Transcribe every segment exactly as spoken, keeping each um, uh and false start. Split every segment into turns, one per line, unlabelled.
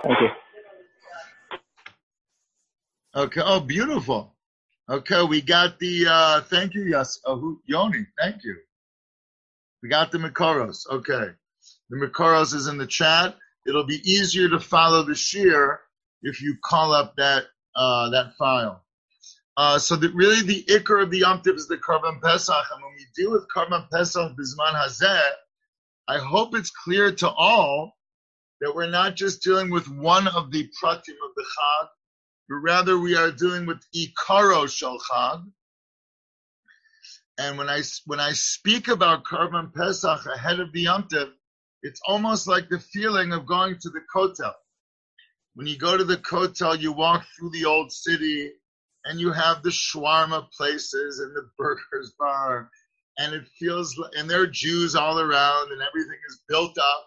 Thank you.
Okay. Oh, beautiful. Okay, we got the. Uh, thank you, yes. Oh, who, Yoni. Thank you. We got the Mikoros. Okay, the Mikoros is in the chat. It'll be easier to follow the shir if you call up that uh, that file. Uh, so that really the ikar of the Yom Tov is the Karban Pesach, and when we deal with Karban Pesach Bizman Hazeh, I hope it's clear to all that we're not just dealing with one of the pratim of the Chag, but rather we are dealing with Ikaro Shel Chag. And when I when I speak about Karban Pesach ahead of the Yom Tov, it's almost like the feeling of going to the Kotel. When you go to the Kotel, you walk through the old city, and you have the shawarma places and the burgers bar, and it feels like, and there are Jews all around, and everything is built up,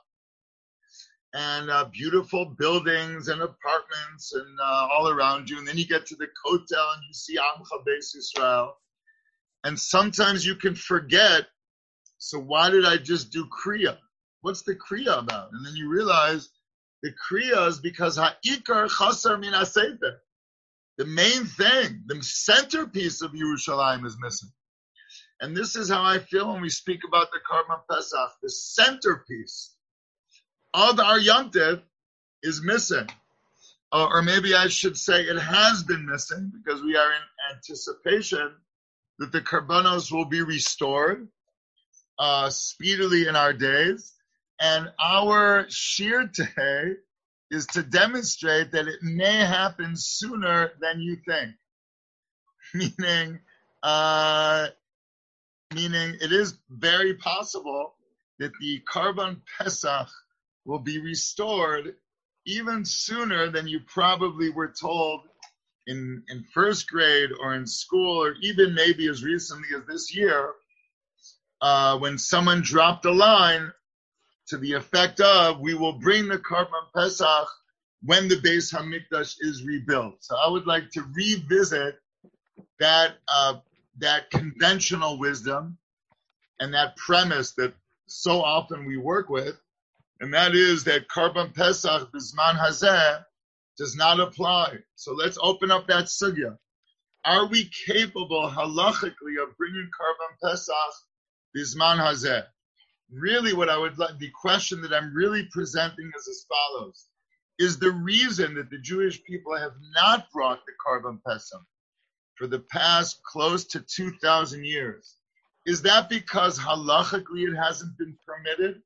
and uh, beautiful buildings and apartments and uh, all around you. And then you get to the Kotel and you see Amcha Beis Yisrael. And sometimes you can forget, so why did I just do Kriya? What's the Kriya about? And then you realize the Kriya is because Ha'ikar Chasar Min HaSefer. The main thing, the centerpiece of Yerushalayim is missing. And this is how I feel when we speak about the Karban Pesach. The centerpiece of our Yom Tov is missing. Or, or maybe I should say it has been missing because we are in anticipation that the Karbanos will be restored uh, speedily in our days. And our shir today is to demonstrate that it may happen sooner than you think. Meaning, uh, meaning it is very possible that the Karban Pesach will be restored even sooner than you probably were told in, in first grade or in school, or even maybe as recently as this year, uh, when someone dropped a line to the effect of, we will bring the Karban Pesach when the Beis HaMikdash is rebuilt. So I would like to revisit that uh, that conventional wisdom and that premise that so often we work with, and that is that Karban Pesach Bizman Hazeh does not apply. So let's open up that sugya. Are we capable halachically of bringing Karban Pesach Bizman Hazeh? Really what I would like, the question that I'm really presenting is as follows. Is the reason that the Jewish people have not brought the Karban Pesach for the past close to two thousand years, is that because halachically it hasn't been permitted?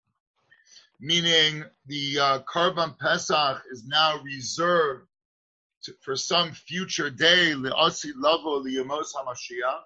Meaning the uh, Karban Pesach is now reserved to, for some future day, Le'asi Lavo Li'yamos HaMashiach?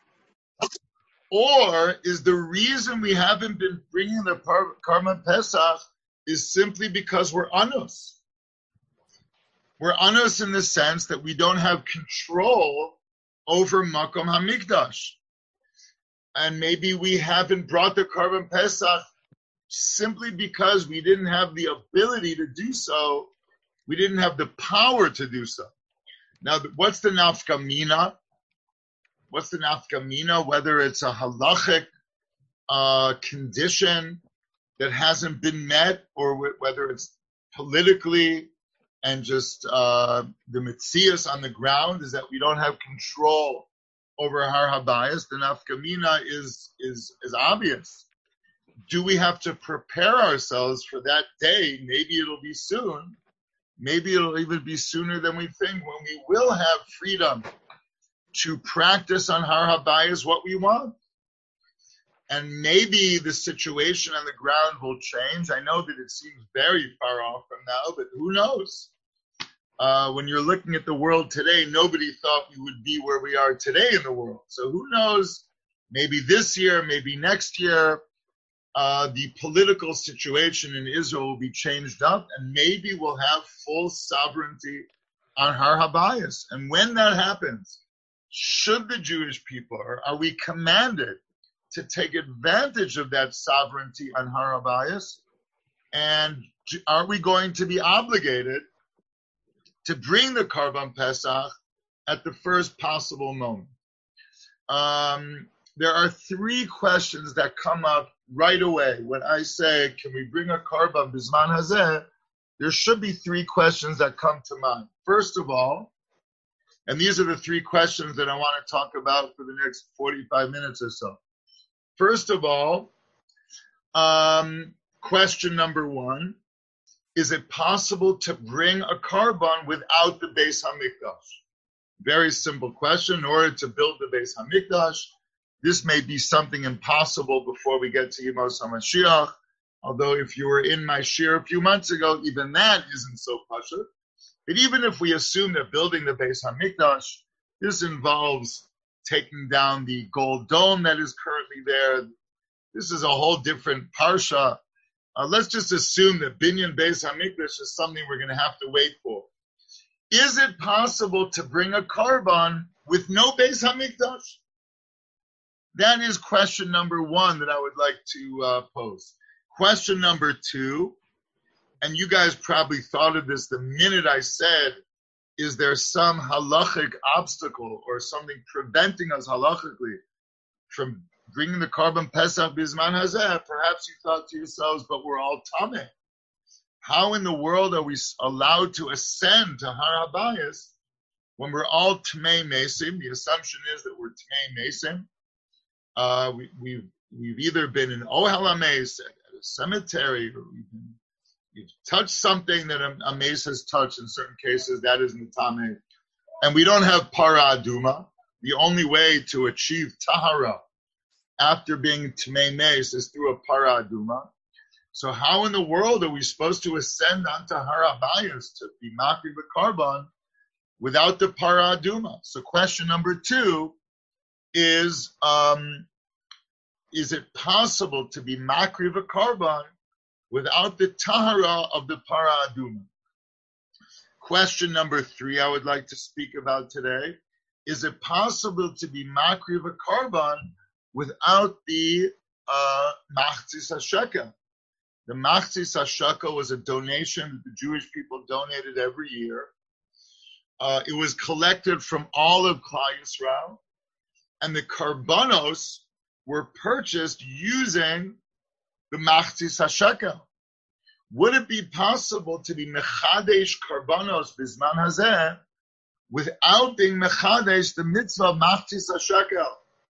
Or is the reason we haven't been bringing the Karban Pesach is simply because we're anus? We're anus in the sense that we don't have control over Makom HaMikdash. And maybe we haven't brought the Karban Pesach simply because we didn't have the ability to do so. We didn't have the power to do so. Now, what's the nafka mina? What's the nafka mina? Whether it's a halachic uh, condition that hasn't been met, or w- whether it's politically and just uh, the mitzias on the ground is that we don't have control over Har Habayis. The nafka mina is is is obvious. Do we have to prepare ourselves for that day? Maybe it'll be soon. Maybe it'll even be sooner than we think, when we will have freedom to practice on Har Habayis what we want. And maybe the situation on the ground will change. I know that it seems very far off from now, but who knows? Uh, when you're looking at the world today, nobody thought we would be where we are today in the world. So who knows? Maybe this year, maybe next year, uh, the political situation in Israel will be changed up, and maybe we'll have full sovereignty on Har Habayis. And when that happens, should the Jewish people, or are we commanded to take advantage of that sovereignty on Har Habayis? And are we going to be obligated to bring the Karban Pesach at the first possible moment? Um, there are three questions that come up right away when I say, can we bring a Karban Bizman Hazeh? there should be three questions that come to mind. First of all, and these are the three questions that I want to talk about for the next forty-five minutes or so. First of all, um, question number one, is it possible to bring a carbon without the Beis HaMikdash? Very simple question. In order to build the Beis HaMikdash, this may be something impossible before we get to Yemos HaMashiach. Although if you were in my shir a few months ago, even that isn't so pashut. But even if we assume that building the Beis HaMikdash, this involves taking down the gold dome that is currently there. This is a whole different parsha. Uh, let's just assume that Binyan Beis HaMikdash is something we're going to have to wait for. Is it possible to bring a carbon with no Beis HaMikdash? That is question number one that I would like to uh, pose. Question number two, and you guys probably thought of this the minute I said, is there some halachic obstacle or something preventing us halachically from bringing the carbon Pesach Bizman Hazeh? Perhaps you thought to yourselves, but we're all tameh. How in the world are we allowed to ascend to Har HaBayis when we're all Tmei Mesim? The assumption is that we're Tmei Mesim. Uh, we, we've, we've either been in Ohel HaMeis, at a cemetery, or we've, been, we've touched something that a, a mace has touched in certain cases. That is Mitameh. And we don't have Para Aduma. The only way to achieve Tahara after being Tmei Meis is through a Para Aduma. So how in the world are we supposed to ascend onto Har HaBayis to be Makri B'Karban without the Para Aduma? So question number two is, um, is it possible to be Makri B'Karban without the Tahara of the Para Aduma? Question number three I would like to speak about today. Is it possible to be Makri B'Karban without the uh, Machzis HaShekel? The Machzis HaShekel was a donation that the Jewish people donated every year. Uh, it was collected from all of Klal Yisrael, and the karbanos were purchased using the Machzis HaShekel. Would it be possible to be Mechadesh karbanos Bizman Hazeh without being Mechadesh the mitzvah of Machzis HaShekel?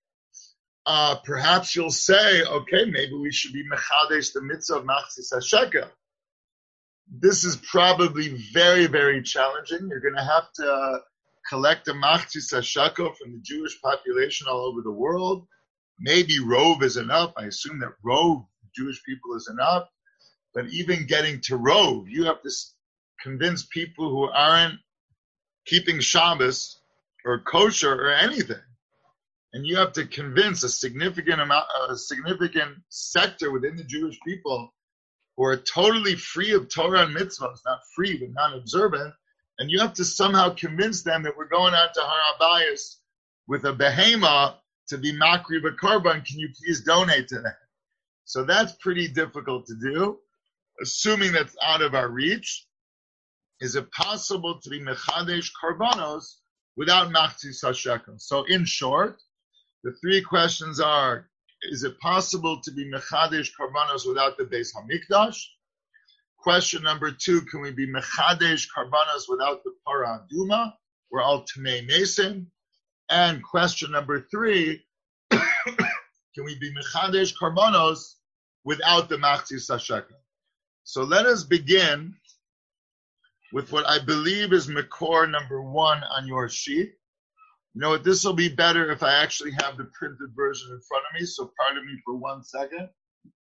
Uh, perhaps you'll say, okay, maybe we should be mechadesh the mitzvah of Machzis HaShekel. This is probably very, very challenging. You're going to have to uh, collect a Machzis HaShekel from the Jewish population all over the world. Maybe Rove is enough. I assume that Rove, Jewish people, is enough. But even getting to Rove, you have to convince people who aren't keeping Shabbos or kosher or anything. And you have to convince a significant amount, a significant sector within the Jewish people who are totally free of Torah and mitzvahs, not free, but non-observant. And you have to somehow convince them that we're going out to Har HaBayis with a behema to be Makri B'Karban. Can you please donate to that? So that's pretty difficult to do. Assuming that's out of our reach, is it possible to be Mechadesh Karbanos without Machzis HaShekel? So in short, the three questions are, is it possible to be Mechadesh Karbanos without the Beis HaMikdash? Question number two, can we be Mechadesh Karbanos without the Para Aduma? We're all Tmei Mesim. And question number three, can we be Mechadesh Karbanos without the Machzis HaShekel? So let us begin with what I believe is Makor number one on your sheet. You know what, this will be better if I actually have the printed version in front of me, so pardon me for one second.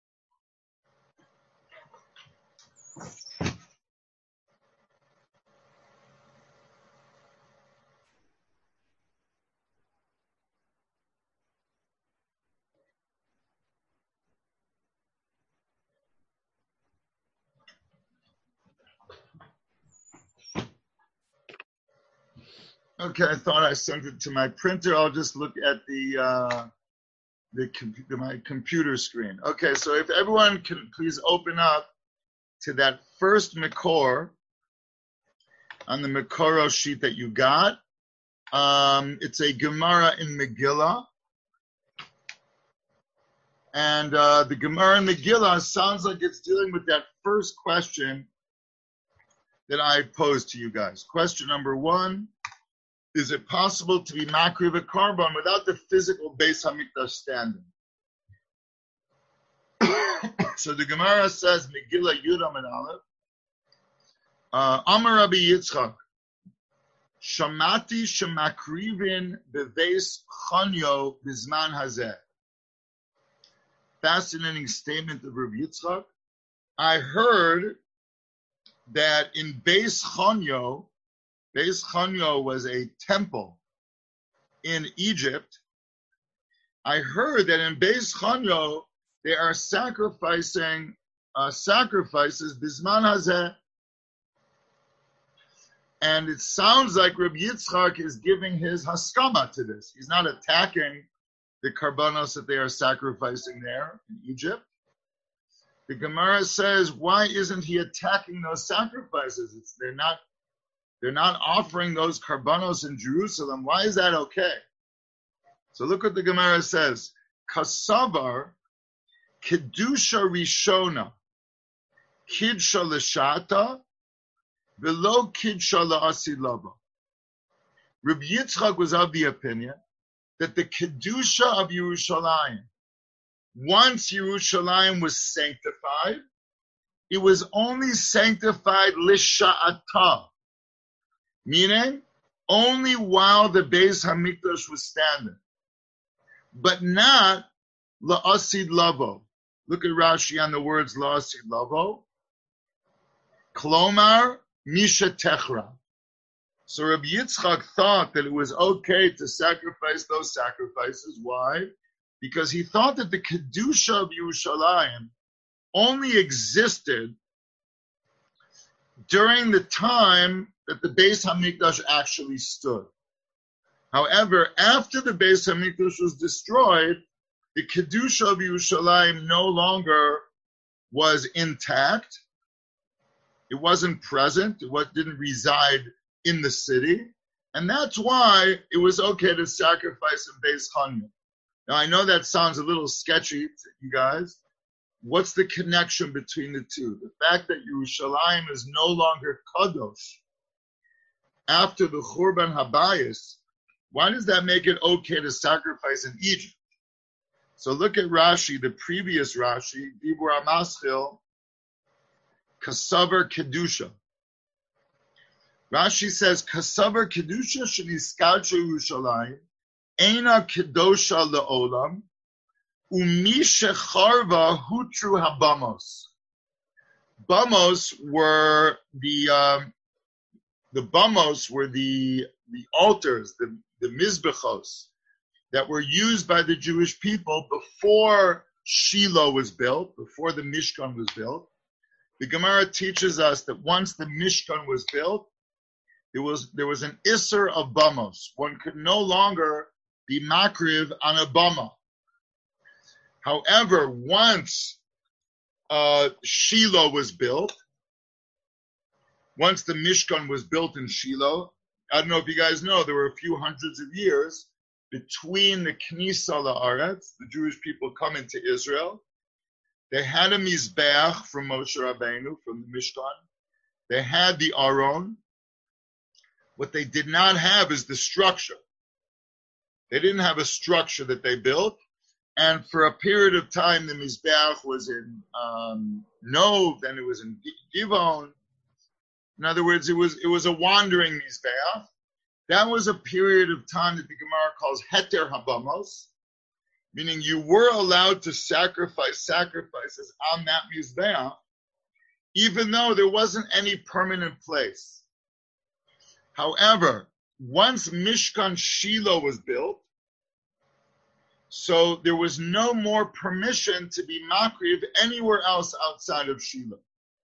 Okay, I thought I sent it to my printer. I'll just look at the uh, the, com- the my computer screen. Okay, so if everyone can please open up to that first Makor on the Makoro sheet that you got. Um, it's a Gemara in Megillah. And uh, the Gemara in Megillah sounds like it's dealing with that first question that I pose to you guys. Question number one, is it possible to be makriv a korban without the physical Beis Hamikdash standing? So the Gemara says, Megillah Yudam and Aleph, uh, Amar Rabbi Yitzchak, Shamati shemakrivin beveis chanyo bizman hazeh. Fascinating statement of Rabbi Yitzchak. I heard that in Beis Chanyo, Beis Chanyo was a temple in Egypt. I heard that in Beis Chanyo they are sacrificing uh, sacrifices bisman hazeh, and it sounds like Rabbi Yitzchak is giving his haskama to this. He's not attacking the karbanos that they are sacrificing there in Egypt. The Gemara says, why isn't he attacking those sacrifices? It's, they're not, they're not offering those karbanos in Jerusalem. Why is that okay? So look what the Gemara says. Kasavar kedusha rishona kidsha l'shata v'lo kidsha la'asid lava. Rabbi Yitzchak was of the opinion that the kedusha of Yerushalayim, once Yerushalayim was sanctified, it was only sanctified lisha'ata, meaning only while the Beis Hamikdash was standing, but not la'asid lavo. Look at Rashi on the words la'asid lavo. Klomar misha techra. So Rabbi Yitzchak thought that it was okay to sacrifice those sacrifices. Why? Because he thought that the Kedusha of Yerushalayim only existed during the time that the Beis Hamikdash actually stood. However, after the Beis Hamikdash was destroyed, the Kedusha of Yerushalayim no longer was intact. It wasn't present. It didn't reside in the city. And that's why it was okay to sacrifice in Beis Chanyo. Now, I know that sounds a little sketchy to you guys. What's the connection between the two? The fact that Yerushalayim is no longer kadosh after the Churban Habayis, why does that make it okay to sacrifice in Egypt? So look at Rashi, the previous Rashi, Dibur HaMaschil, Kasavar Kedusha. Rashi says, Kasavar Kedusha sheniskadcha Yerushalayim, Eina Kedosha le'olam, umi shecharva hutru habamos. Bamos were the um, the bamos were the the altars, the the mizbechos that were used by the Jewish people before Shiloh was built, before the Mishkan was built. The Gemara teaches us that once the Mishkan was built, there was there was an isser of bamos. One could no longer be makriv on a bama. However, once uh, Shiloh was built, once the Mishkan was built in Shiloh, I don't know if you guys know, there were a few hundreds of years between the Knisa La'aretz, the Jewish people coming to Israel. They had a Mizbeach from Moshe Rabbeinu, from the Mishkan. They had the Aron. What they did not have is the structure. They didn't have a structure that they built. And for a period of time, the Mizbeach was in um, Nov, then it was in Givon. In other words, it was it was a wandering Mizbeach. That was a period of time that the Gemara calls Heter Habamos, meaning you were allowed to sacrifice sacrifices on that Mizbeach, even though there wasn't any permanent place. However, once Mishkan Shiloh was built, so there was no more permission to be makriv anywhere else outside of Shiloh.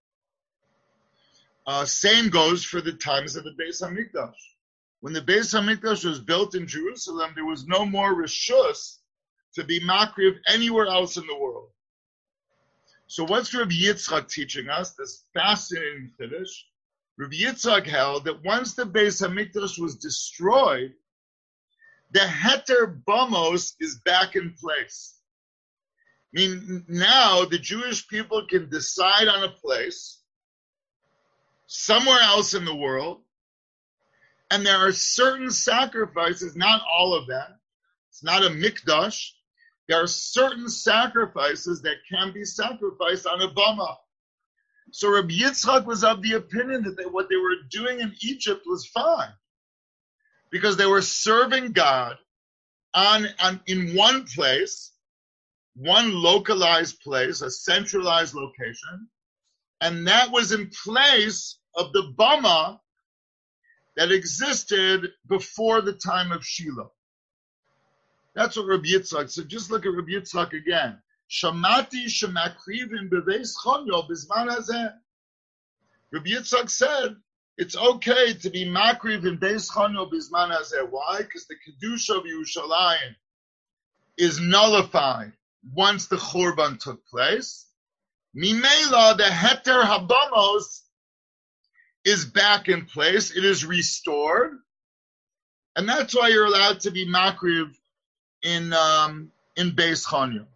Uh, same goes for the times of the Beis Hamikdash. When the Beis Hamikdash was built in Jerusalem, there was no more reshus to be makriv anywhere else in the world. So what's Rabbi Yitzchak teaching us? This fascinating finish. Rabbi Yitzchak held that once the Beis Hamikdash was destroyed, the Heter Bamos is back in place. I mean, now the Jewish people can decide on a place, somewhere else in the world, and there are certain sacrifices, not all of them. It's not a mikdash. There are certain sacrifices that can be sacrificed on a bama. So Rabbi Yitzchak was of the opinion that they, what they were doing in Egypt was fine, because they were serving God on, on in one place, one localized place, a centralized location, and that was in place of the bama that existed before the time of Shiloh. That's what Rabbi Yitzchak. So just look at Rabbi Yitzchak again. Shamati shemakrivin beveis chonyo bizman hazeh. Rabbi Yitzchak said it's okay to be makriv in beis chonyo bizman hazeh. Why? Because the kedusha of Yerushalayim is nullified once the churban took place. Mimela, the heter habamos is back in place. It is restored, and that's why you're allowed to be makriv in um, in Beis Chonyo.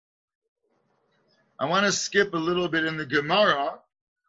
I want to skip a little bit in the Gemara.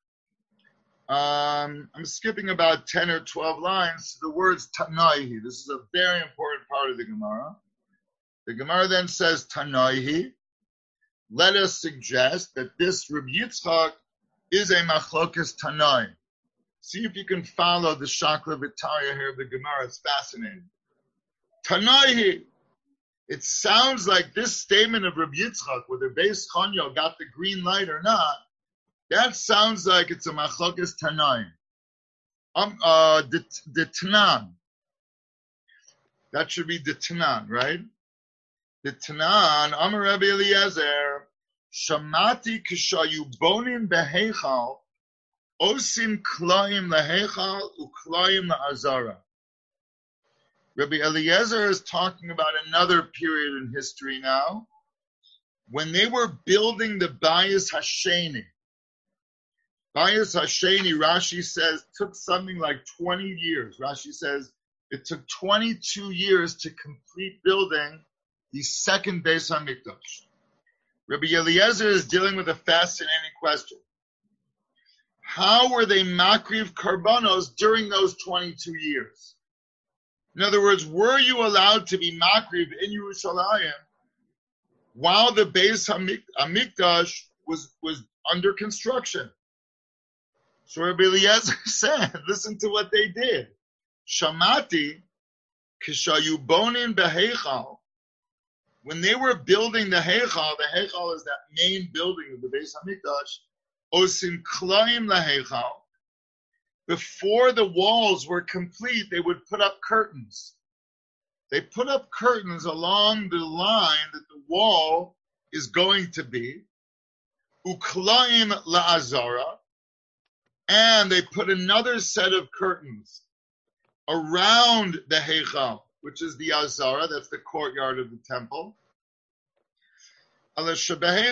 Um, I'm skipping about ten or twelve lines to the words Tanaihi. This is a very important part of the Gemara. The Gemara then says Tanaihi. Let us suggest that this Rabbi Yitzchak is a machlokas Tanai. See if you can follow the Shakla V'Tarya here of the Gemara. It's fascinating. Tanaihi. It sounds like this statement of Rabbi Yitzchak, whether Beis Chonyo got the green light or not, that sounds like it's a machlokas Tanai. Um, uh, the, the Tanan. That should be the Tanan, right? The Tanan, Amar Rabbi Eliezer, Shamati kishayu bonin beheichal, osim klaim leheichal uklaim laazara. Rabbi Eliezer is talking about another period in history now, when they were building the Bayis Hasheni. Bayis Hasheni, Rashi says, took something like twenty years. Rashi says it took twenty-two years to complete building the second Beis HaMikdash. Rabbi Eliezer is dealing with a fascinating question. How were they makriv karbanos during those twenty-two years? In other words, were you allowed to be makriv in Yerushalayim while the Beis HaMikdash was, was under construction? So Rabbi Eliezer said, listen to what they did. Shamati kishayu bonin beheichal. When they were building the Heichal, the Heichal is that main building of the Beis HaMikdash, osim klaim laheichal. Before the walls were complete, they would put up curtains. They put up curtains along the line that the wall is going to be, uklaim la'azara, and they put another set of curtains around the Heichal, which is the Azara, that's the courtyard of the temple. We're not going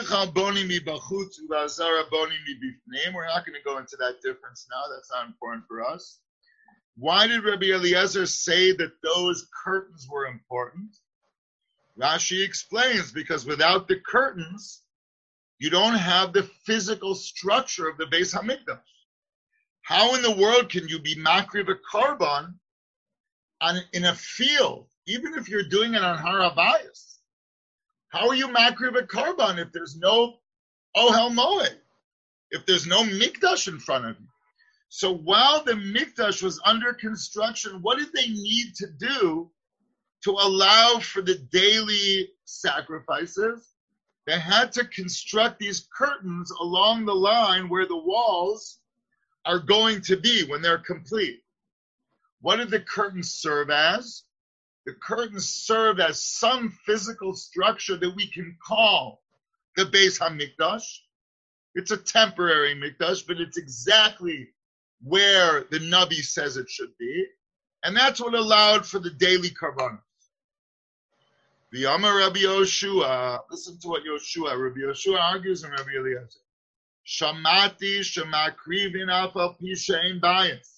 to go into that difference now. That's not important for us. Why did Rabbi Eliezer say that those curtains were important? Rashi explains, because without the curtains, you don't have the physical structure of the Beis HaMikdash. How in the world can you be makriv a karban on, in a field, even if you're doing it on Har HaBayis? How are you makriv a karban if there's no Ohel Moed, if there's no mikdash in front of you? So while the mikdash was under construction, what did they need to do to allow for the daily sacrifices? They had to construct these curtains along the line where the walls are going to be when they're complete. What did the curtains serve as? The curtains serve as some physical structure that we can call the Beis HaMikdash. It's a temporary mikdash, but it's exactly where the Navi says it should be. And that's what allowed for the daily karbanos. The Amar Rabbi Yoshua, listen to what Yoshua, Rabbi Yoshua argues in Rabbi Eliezer. Shamati shemakrivin afal pi she'ein bayis.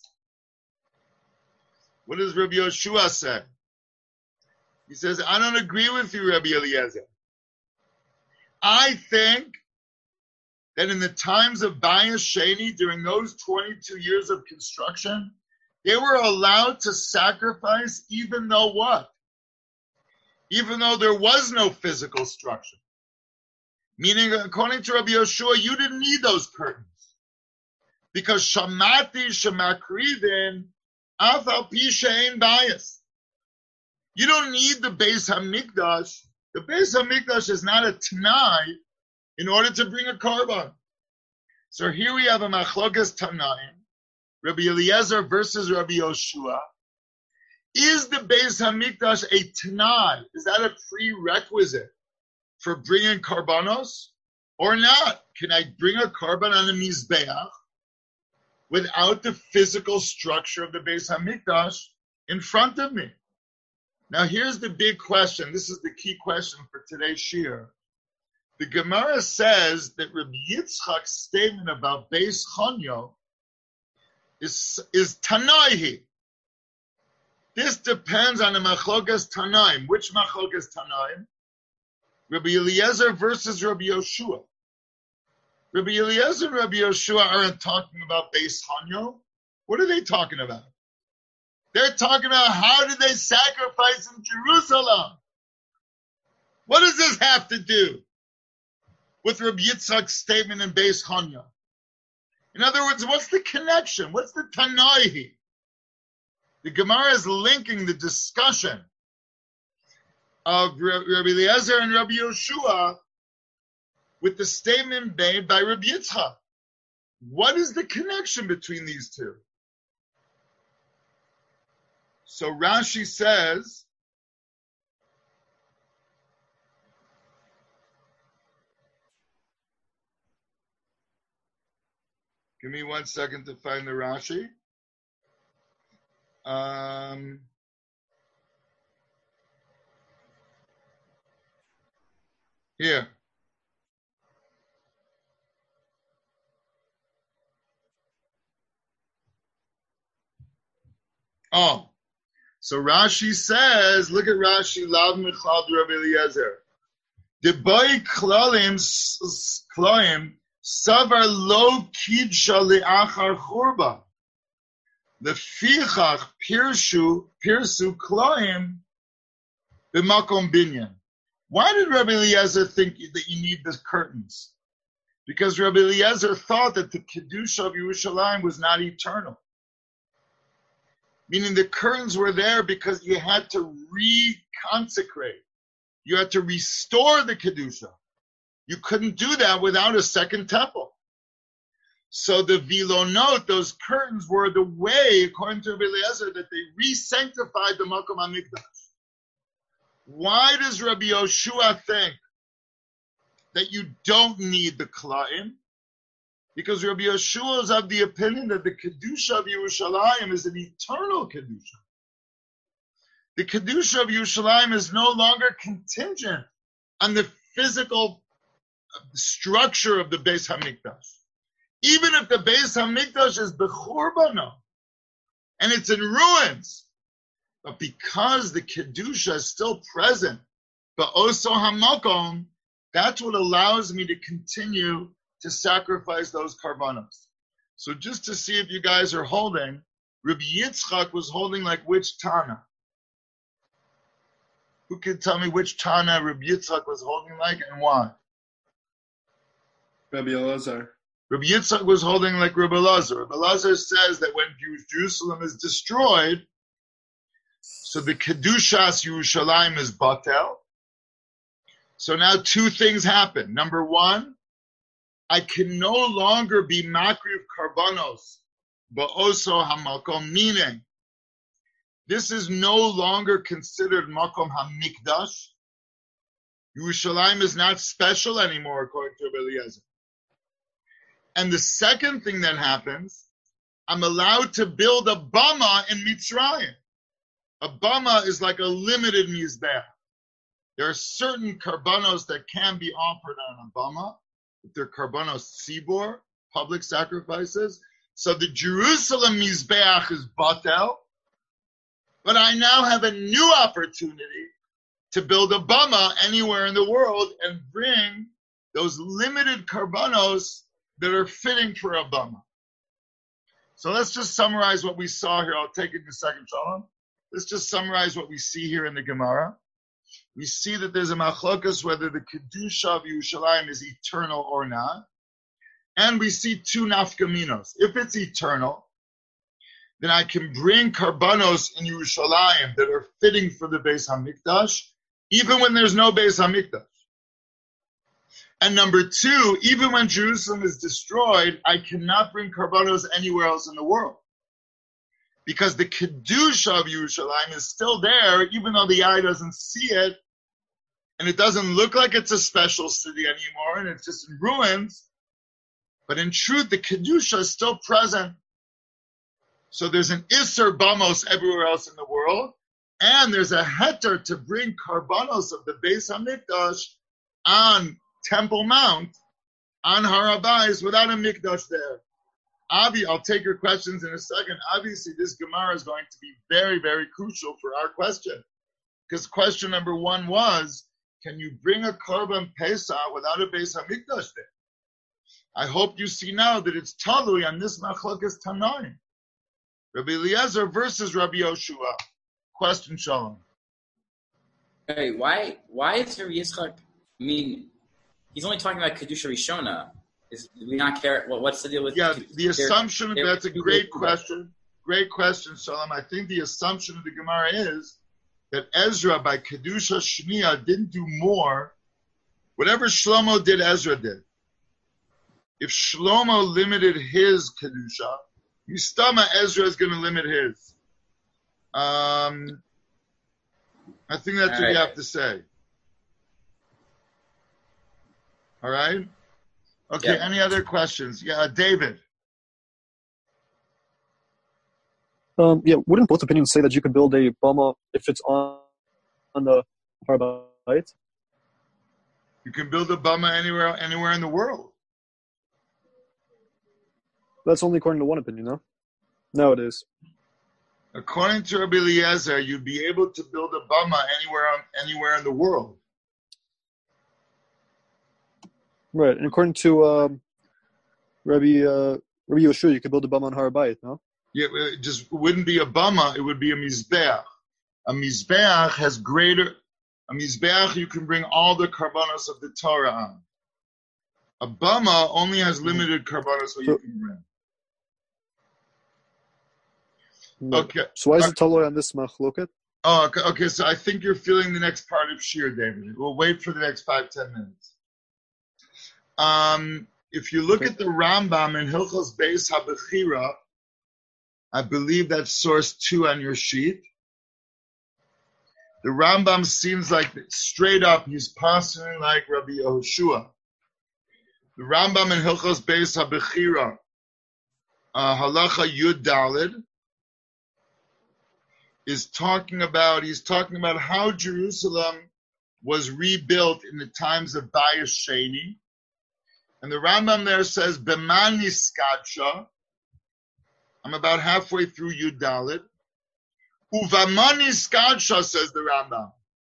What does Rabbi Yoshua say? He says, I don't agree with you, Rabbi Eliezer. I think that in the times of Bayis Sheni, during those twenty-two years of construction, they were allowed to sacrifice even though what? Even though there was no physical structure. Meaning, according to Rabbi Yoshua, you didn't need those curtains. Because Shamati Shemakridin Afal Pi She'ein Bayis. You don't need the Beis HaMikdash. The Beis HaMikdash is not a Tanai in order to bring a korban. So here we have a Machlokas Tanaim, Rabbi Eliezer versus Rabbi Yoshua. Is the Beis HaMikdash a Tanai? Is that a prerequisite for bringing korbanos or not? Can I bring a korban on a Mizbeach without the physical structure of the Beis HaMikdash in front of me? Now here's the big question. This is the key question for today's shiur. The Gemara says that Rabbi Yitzchak's statement about Beis Chonyo is, is Tanaihi. This depends on the Machlokas Tanaim. Which Machlokas Tanaim? Rabbi Eliezer versus Rabbi Yoshua. Rabbi Eliezer and Rabbi Yoshua aren't talking about Beis Chonyo. What are they talking about? They're talking about how did they sacrifice in Jerusalem? What does this have to do with Rabbi Yitzchak's statement in Beis Chonyo? In other words, what's the connection? What's the Tanaihi? The Gemara is linking the discussion of Rabbi Eliezer and Rabbi Yoshua with the statement made by Rabbi Yitzchak. What is the connection between these two? So Rashi says, give me one second to find the Rashi. Um, here. Oh, so Rashi says, look at Rashi, Lav Michal Rabbi Eliezer. The boy Kloim, Kloim, Savar lo Kidsha le'achar churba. The Fichach Pirshu, Pirsu Kloim, b'makom binyan. Why did Rabbi Eliezer think that you need the curtains? Because Rabbi Eliezer thought that the Kedusha of Yerushalayim was not eternal. Meaning the curtains were there because you had to re-consecrate. You had to restore the Kedusha. You couldn't do that without a second temple. So the Vilonot, those curtains, were the way, according to Rabbi Eliezer, that they re-sanctified the Makom HaMikdash. Why does Rabbi Yoshua think that you don't need the Kla'im? Because Rabbi Yoshua is of the opinion that the Kedusha of Yerushalayim is an eternal Kedusha. The Kedusha of Yerushalayim is no longer contingent on the physical structure of the Beis HaMikdash. Even if the Beis HaMikdash is b'churbano, and it's in ruins, but because the Kedusha is still present, ba'oso hamakom, that's what allows me to continue to sacrifice those karbanos. So just to see if you guys are holding, Rabbi Yitzchak was holding like which Tana? Who can tell me which Tana Rabbi Yitzchak was holding like and why?
Rabbi Elazar.
Rabbi Yitzchak was holding like Rabbi Elazar. Rabbi Elazar says that when Jerusalem is destroyed, so the Kedushas Yerushalayim is batel. So now two things happen. Number one, I can no longer be makriv karbanos, ba'oso hamakom, meaning this is no longer considered makom hamikdash. Yerushalayim is not special anymore, according to Rabbi Eliezer. And the second thing that happens, I'm allowed to build a bama in Mitzrayim. A bama is like a limited mizbeach. There are certain karbanos that can be offered on a bama. They're karbanos tzibor, public sacrifices. So the Jerusalem mizbeach is batel. But I now have a new opportunity to build a bama anywhere in the world and bring those limited karbanos that are fitting for a bama. So let's just summarize what we saw here. I'll take it in a second, Shalom. Let's just summarize what we see here in the Gemara. We see that there's a machlokas whether the Kedusha of Yerushalayim is eternal or not. And we see two nafkaminos. If it's eternal, then I can bring karbanos in Yerushalayim that are fitting for the Beis HaMikdash, even when there's no Beis HaMikdash. And number two, even when Jerusalem is destroyed, I cannot bring karbanos anywhere else in the world. Because the Kedusha of Yerushalayim is still there, even though the eye doesn't see it, and it doesn't look like it's a special city anymore, and it's just in ruins. But in truth, the Kedusha is still present. So there's an Isser Bamos everywhere else in the world, and there's a heter to bring karbanos of the Beis HaMikdash on Temple Mount, on Har HaBayis, without a Mikdash there. Avi, I'll take your questions in a second. Obviously, this Gemara is going to be very, very crucial for our question. Because question number one was, can you bring a Korban Pesach without a Beis HaMikdash there? I hope you see now that it's talui on this Machlokas Tanaim. Rabbi Eliezer versus Rabbi Yoshua. Question, Shalom.
Hey, why why is Rabbi Yitzchak, I mean, he's only talking about Kedusha Rishona. Is, do we not care? What, what's the deal with
Yeah,
Kedusha?
the assumption, they're, that's a great question. Great question, Shalom. I think the assumption of the Gemara is that Ezra, by Kedusha Shniya, didn't do more. Whatever Shlomo did, Ezra did. If Shlomo limited his Kedusha, Mistama Ezra is going to limit his. Um, I think that's All what right. you have to say. All right? Okay, yeah. Any other questions? Yeah, David.
Um, yeah, wouldn't both opinions say that you could build a bama if it's on, on the Har HaBayit?
You can build a bama anywhere anywhere in the world.
That's only according to one opinion, no? No, it is.
According to Rabbi Eliezer, you'd be able to build a bama anywhere anywhere in the world.
Right, and according to um, Rabbi uh, Rabbi Yoshua, you could build a bama on Har HaBayit, no?
Yeah, it just wouldn't be a bama; it would be a mizbeach. A mizbeach has greater. A mizbeach you can bring all the karbanos of the Torah on. A bama only has limited karbanos what so, you can bring.
No.
Okay.
So why is it talui on this machloket?
Oh, okay, okay. So I think you're feeling the next part of Shir, David. We'll wait for the next five, ten minutes. Um, if you look okay. at the Rambam in Hilchos Beis HaBechira, I believe that's source two on your sheet. The Rambam seems like straight up he's passing like Rabbi Yehoshua. The Rambam in Hilchos Beis HaBechira, uh, Halacha Yud Daled, is talking about, he's talking about how Jerusalem was rebuilt in the times of Bayis Sheni. And the Rambam there says, B'man niskadsha. I'm about halfway through Yud Daled. Uvaman niskadsha, says the Rambam.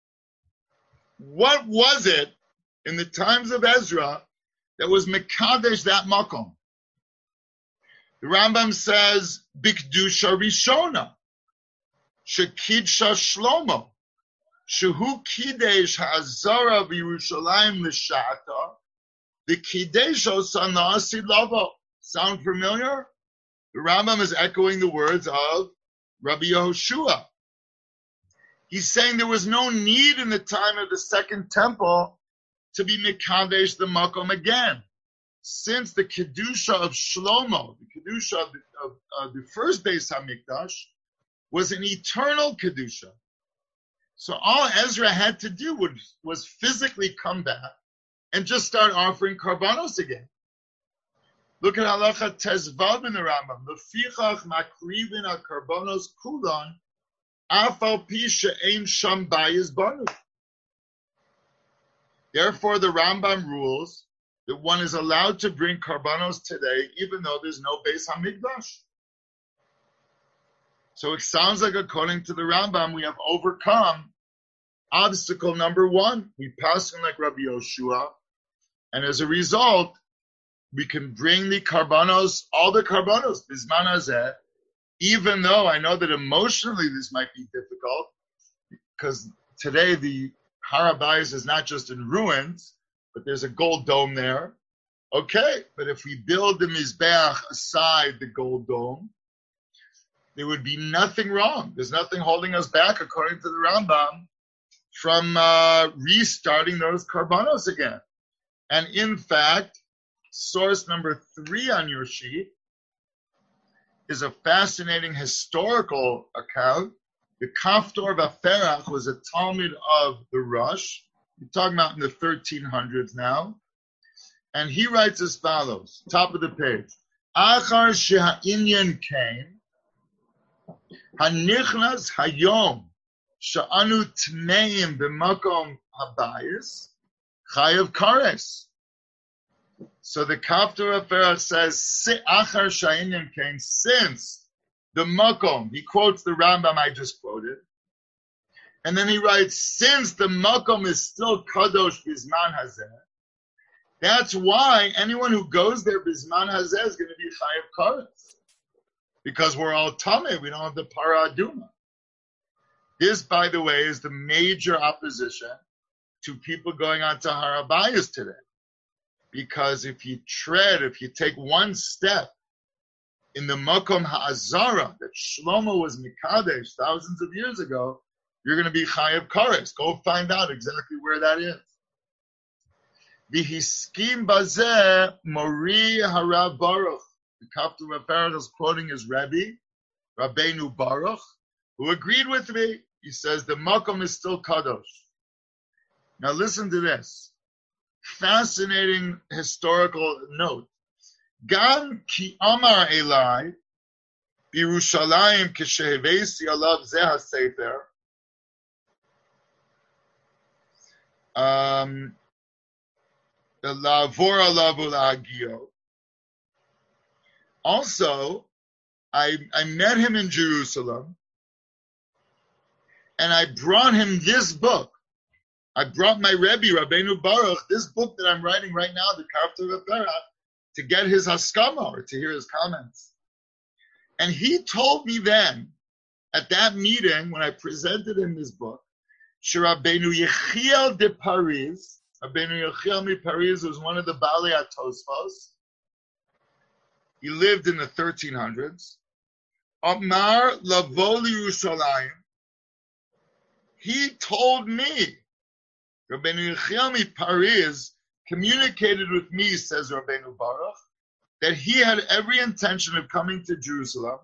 What was it in the times of Ezra that was Mekadesh that makom? The Rambam says, Bikdusha Rishona. Shekidsha Shlomo, Shehu Kidesh Hazara V'Yerushalayim L'Shata, the Kidesho Sanasi Lavo. Sound familiar? The Rambam is echoing the words of Rabbi Yehoshua. He's saying there was no need in the time of the Second Temple to be Mekadesh the Makom again. Since the Kedusha of Shlomo, the Kedusha of the, of, of the first Beis HaMikdash, was an eternal Kedusha. So all Ezra had to do was, was physically come back and just start offering karbanos again. Look at Halacha Tezvav in the Rambam. Lefichach makrivin ha-karbanos kulan afal pi she'ein sham bayis banu. Therefore, the Rambam rules that one is allowed to bring karbanos today even though there's no Beis HaMikdash. So it sounds like, according to the Rambam, we have overcome obstacle number one. We pass in like Rabbi Yoshua, and as a result, we can bring the karbanos, all the karbanos, bizman hazeh, even though I know that emotionally this might be difficult, because today the Har HaBayis is not just in ruins, but there's a gold dome there. Okay, but if we build the Mizbeach aside the gold dome, there would be nothing wrong. There's nothing holding us back, according to the Rambam, from uh, restarting those karbanos again. And in fact, source number three on your sheet is a fascinating historical account. The Kaftor Vaferach was a Talmud of the Rosh. We're talking about in the thirteen hundreds now. And he writes as follows, top of the page. Achar she'ha'inyan came, hanichnas hayom, sha'anu tmeim b'makom habayis, chayav kares. So the Kaftor Vaferach says, Achar she'ha'inyan came, since the makom, he quotes the Rambam I just quoted, and then he writes, since the makom is still kadosh bizman hazeh, that's why anyone who goes there bizman hazeh is going to be chayav kares, because we're all tameh, we don't have the para aduma. This, by the way, is the major opposition to people going on to Har HaBayis today, because if you tread, if you take one step in the Makom Ha'azara that Shlomo was Mikadesh thousands of years ago, you're going to be Chayav Kares. Go find out exactly where that is. V'hiskim bazeh Mori Harav Baruch. The Kaftor Vaferach is quoting his Rebbe, Rabbeinu Baruch, who agreed with me. He says the Makom is still Kadosh. Now listen to this. Fascinating historical note. Gam ki amar elai Birushalayim k'shehevesi alav zeh hasefer um lavor alav ulagio. Also, I I met him in Jerusalem, and I brought him this book. I brought my Rebbe Rabbeinu Baruch this book that I'm writing right now, the Kaftor Vaferach, to get his haskama, or to hear his comments. And he told me then, at that meeting, when I presented him this book, Rabbeinu Yechiel de Paris, Rabbeinu Yechiel de Paris was one of the Balei HaTosfos. He lived in the thirteen hundreds. Amar lavo Yerushalayim. He told me, Rabbeinu Yechiel de Paris communicated with me, says Rabbeinu Baruch, that he had every intention of coming to Jerusalem.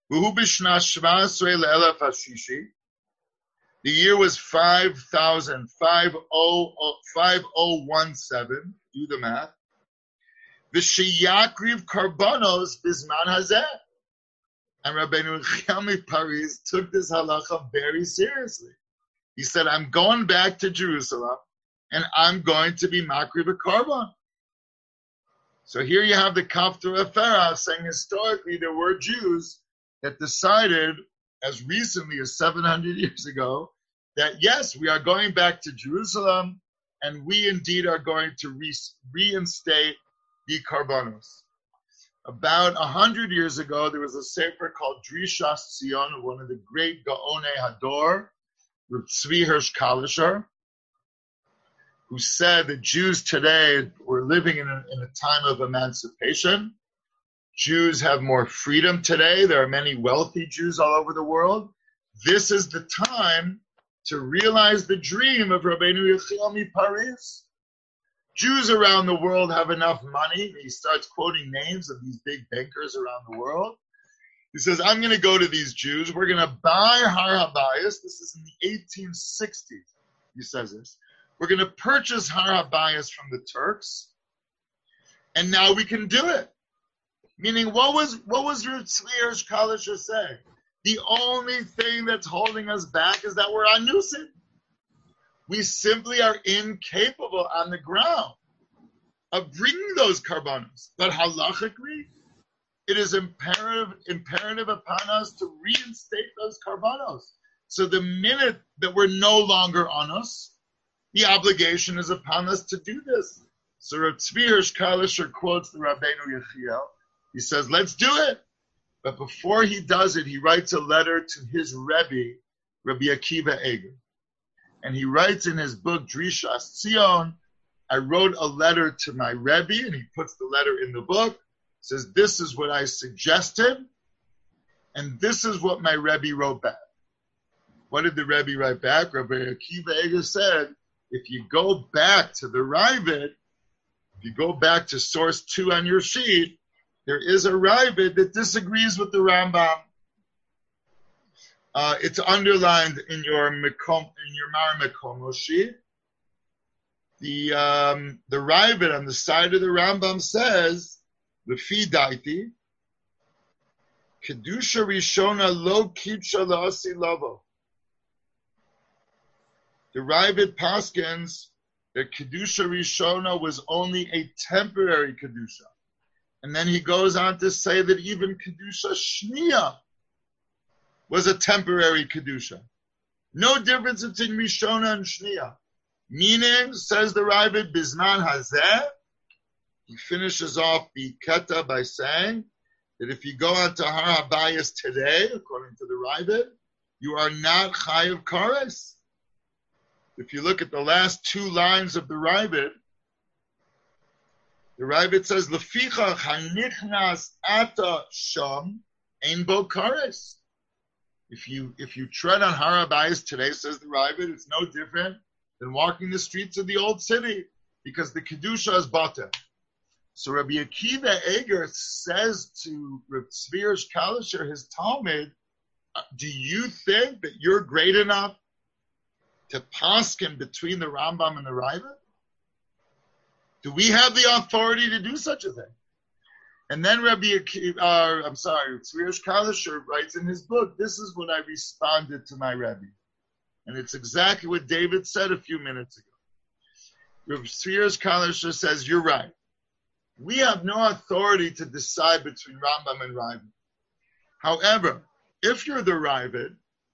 The year was five thousand, five thousand seventeen, do the math. V'sheyakriv karbanos bizman hazeh. And Rabbeinu Yechiel Paris took this halacha very seriously. He said, I'm going back to Jerusalem, and I'm going to be makriv a karban. So here you have the Kaftor Vaferach saying historically there were Jews that decided, as recently as seven hundred years ago, that yes, we are going back to Jerusalem, and we indeed are going to re- reinstate the karbanos. About a hundred years ago, there was a sefer called Drishas Tzion of one of the great Gaonei Hador, Reb Tzvi Hirsch Kalisher, who said that Jews today were living in a, in a time of emancipation. Jews have more freedom today. There are many wealthy Jews all over the world. This is the time to realize the dream of Rabbeinu Yechiel Paris. Jews around the world have enough money. He starts quoting names of these big bankers around the world. He says, I'm going to go to these Jews. We're going to buy Har HaBayis. This is in the eighteen sixties. He says this. We're going to purchase Har HaBayis from the Turks, and now we can do it. Meaning, what was what was Reb Tzvi Hirsch Kalisher saying? The only thing that's holding us back is that we're anusim. We simply are incapable on the ground of bringing those karbanos. But halachically, it is imperative imperative upon us to reinstate those karbanos. So the minute that we're no longer on us, the obligation is upon us to do this. So Rav Tzvi Hirsch Kalisher quotes the Rabbeinu Yechiel. He says, let's do it. But before he does it, he writes a letter to his Rebbe, Rabbi Akiva Eger. And he writes in his book, Drishas Tzion, I wrote a letter to my Rebbe, and he puts the letter in the book, says, this is what I suggested, and this is what my Rebbe wrote back. What did the Rebbe write back? Rabbi Akiva Eger said, if you go back to the Ravid, if you go back to source two on your sheet, there is a Ravid that disagrees with the Rambam. Uh, it's underlined in your Mekom, in your Mar Mekomo sheet. The um, the Ravid on the side of the Rambam says, "Lefi daiti, kedusha rishona lo kibsha la'asi lavo." The Ravid paskins that kedusha rishona was only a temporary kedusha. And then he goes on to say that even Kedusha Shniya was a temporary Kedusha. No difference between Rishona and Shniya. Meaning, says the Ravid, Bizman Hazeh, he finishes off the Keta by saying that if you go on to Har HaBayis today, according to the Ravid, you are not Chayav Kares. If you look at the last two lines of the Ravid, the Ravid says, "Lefichach hanichnas ata sham ein bo kares." If you if you tread on Har HaBayis today, says the Ravid, it's no different than walking the streets of the old city because the kedusha is bata. So Rabbi Akiva Eger says to Rav Tzvi Hirsch Kalisher, his Talmud, "Do you think that you're great enough to paskin between the Rambam and the Ravid? Do we have the authority to do such a thing?" And then Rabbi Akiva, uh, I'm sorry, Tzvi Hirsch Kalisher writes in his book, this is what I responded to my Rebbe. And it's exactly what David said a few minutes ago. Rabbi Tzvi Hirsch Kalisher says, you're right. We have no authority to decide between Rambam and Ravid. However, if you're the Ravid,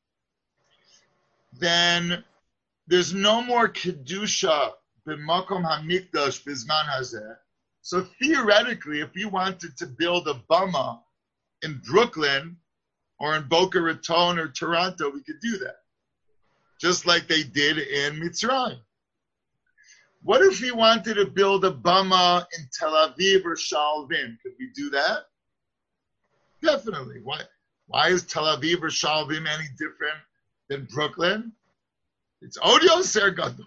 then there's no more Kedusha b'makom hamikdash bizman hazeh. So theoretically, if you wanted to build a bama in Brooklyn or in Boca Raton or Toronto, we could do that, just like they did in Mitzrayim. What if we wanted to build a bama in Tel Aviv or Shalvim? Could we do that? Definitely. Why? Why is Tel Aviv or Shalvim any different than Brooklyn? It's Odio Ser Gadol.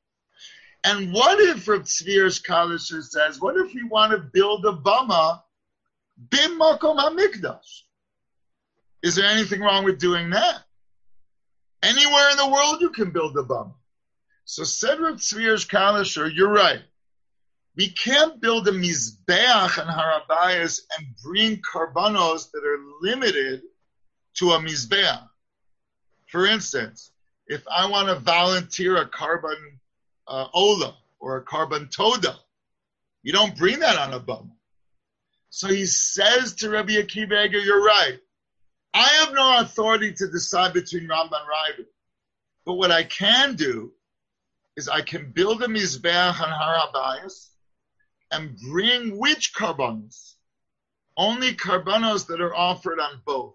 And what if Rav Tzvi Hirsch Kalisher says, what if we want to build a bama bim makom hamikdash? Is there anything wrong with doing that? Anywhere in the world you can build a bama. So said Rav Tzvi Hirsch Kalisher, you're right. We can't build a mizbeach on Har HaBayis and bring karbanos that are limited to a mizbeach. For instance, if I want to volunteer a carbon uh, ola or a carbon toda, you don't bring that on a bum. So he says to Rabbi Akiva Eger, you're right. I have no authority to decide between Rambam and Ravid. But what I can do is I can build a mizbeach on Har HaBayis and bring which karbanos? Only karbanos that are offered on both.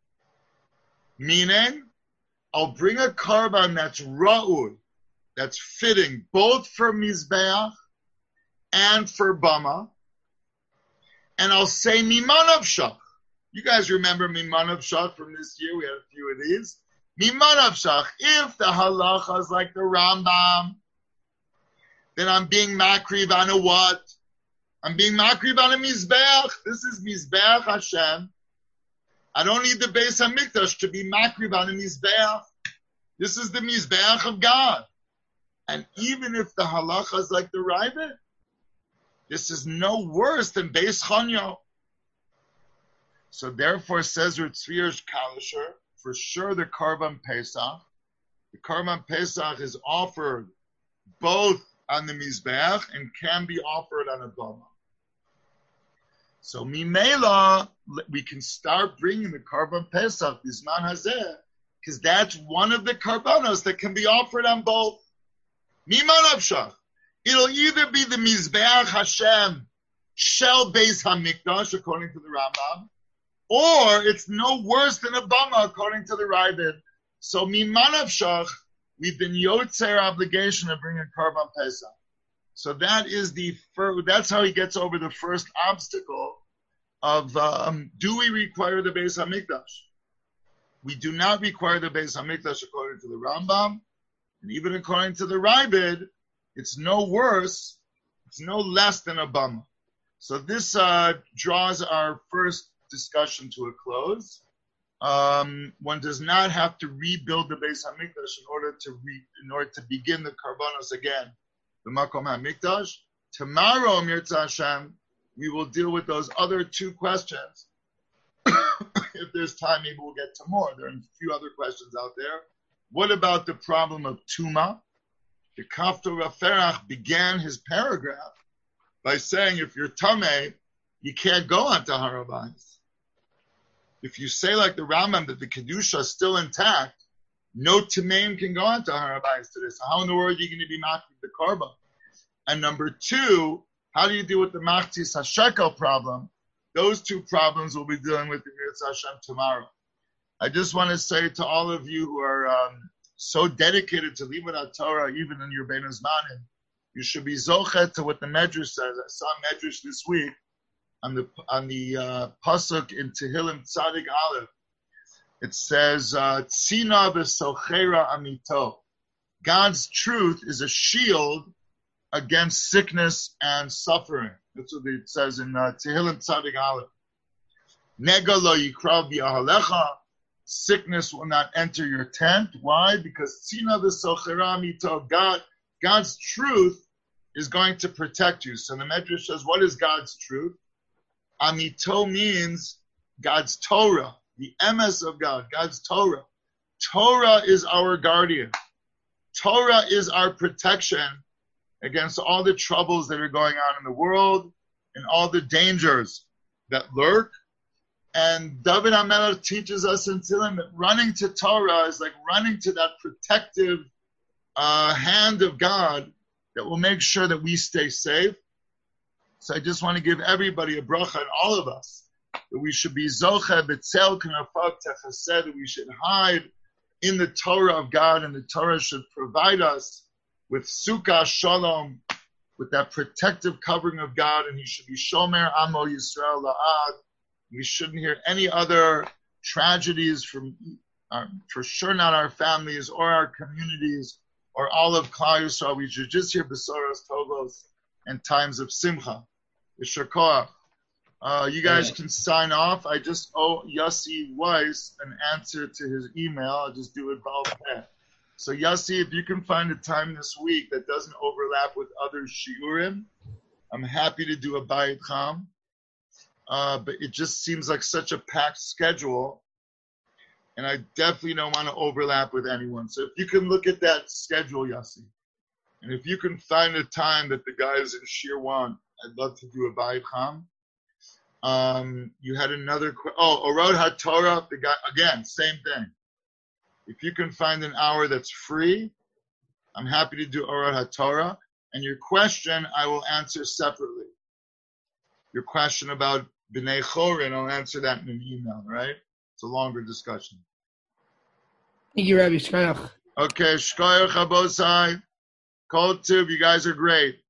Meaning, I'll bring a karban that's ra'ul, that's fitting both for mizbeach and for bama, and I'll say mimanav shach. You guys remember mimanav shach from this year? We had a few of these. Mimanav shach. If the halacha is like the Rambam, then I'm being makriv on a what? I'm being makriv on a mizbeach. This is mizbeach Hashem. I don't need the Beis HaMikdash to be makriv on a mizbeach. This is the mizbeach of God. And even if the halacha is like the Ravid, this is no worse than Beis Chanyo. So therefore, says Rav Tzvi Hirsch Kalisher, for sure the Karban Pesach, the Karban Pesach is offered both on the Mizbeach and can be offered on a Bama. So Mimela, we can start bringing the Karban Pesach, Bizman Hazeh, because that's one of the Karbanos that can be offered on both. Mimanav Shach. It'll either be the Mizbeach Hashem Shel Beis HaMikdash, according to the Rambam, or it's no worse than a Bama, according to the Ravid. So, Mimanav Shach, we've been Yotzer obligation of bringing Karban Pesach. So that is the first, that's how he gets over the first obstacle of, um, do we require the Beis HaMikdash? We do not require the Beis HaMikdash according to the Rambam, and even according to the Ravid, it's no worse, it's no less than a Bama. So this uh, draws our first discussion to a close. Um, one does not have to rebuild the Beis HaMikdash in order to re, in order to begin the Karbanos again, the Makom HaMikdash. Tomorrow, Mirza Hashem, we will deal with those other two questions. If there's time, maybe we'll get to more. There are a few other questions out there. What about the problem of Tuma? The Kafto Raferach began his paragraph by saying, if you're Tameh, you can't go onto Har HaBayis. If you say like the Rambam that the Kedusha is still intact, no Tameim can go onto Har HaBayis today. So how in the world are you going to be machzis the Karban? And number two, how do you deal with the Machzis HaShekel problem? Those two problems we'll be dealing with in Mirza Hashem tomorrow. I just want to say to all of you who are um, so dedicated to Limud Torah, even in your Bein Hazmanim, you should be zochet to what the Medrash says. I saw Medrash this week on the on the uh, pasuk in Tehillim Tzadik Aleph. It says, "Tzina v'sochera amito." God's truth is a shield against sickness and suffering. That's what it says in uh, Tehillim Tzadik Aleph. Nega lo yikrav b'ahalecha. Sickness will not enter your tent. Why? Because tzina v'sochera amito. God, God's truth is going to protect you. So the Medrash says, what is God's truth? Amito means God's Torah, the emes of God, God's Torah. Torah is our guardian. Torah is our protection against all the troubles that are going on in the world and all the dangers that lurk. And David HaMelech teaches us in Tehillim that running to Torah is like running to that protective uh, hand of God that will make sure that we stay safe. So I just want to give everybody a bracha, and all of us, that we should be zoche b'tzel k'nafak techased, that we should hide in the Torah of God, and the Torah should provide us with sukkah shalom, with that protective covering of God, and He should be shomer amo Yisrael la'ad. We shouldn't hear any other tragedies from, our, for sure not our families or our communities or all of Klal Yisrael. We should just hear besoros tovos and times of simcha. Yishar koach. Uh, you guys can sign off. I just owe Yossi Weiss an answer to his email. I'll just do it by peh. So Yossi, if you can find a time this week that doesn't overlap with other shiurim, I'm happy to do a Bayit Cham. Uh, but it just seems like such a packed schedule, and I definitely don't want to overlap with anyone. So if you can look at that schedule, Yossi, and if you can find a time that the guys in Shir want, I'd love to do a Bayit Cham. Um, you had another question. Oh, Orod HaTorah, the guy, again, same thing. If you can find an hour that's free, I'm happy to do Orod HaTorah. And your question, I will answer separately. Your question about B'nai Chorin, I'll answer that in an email, right? It's a longer discussion.
Thank you, Rabbi Shkoyach.
Okay, Shkoyach Abosai. Kol Tov, you guys are great.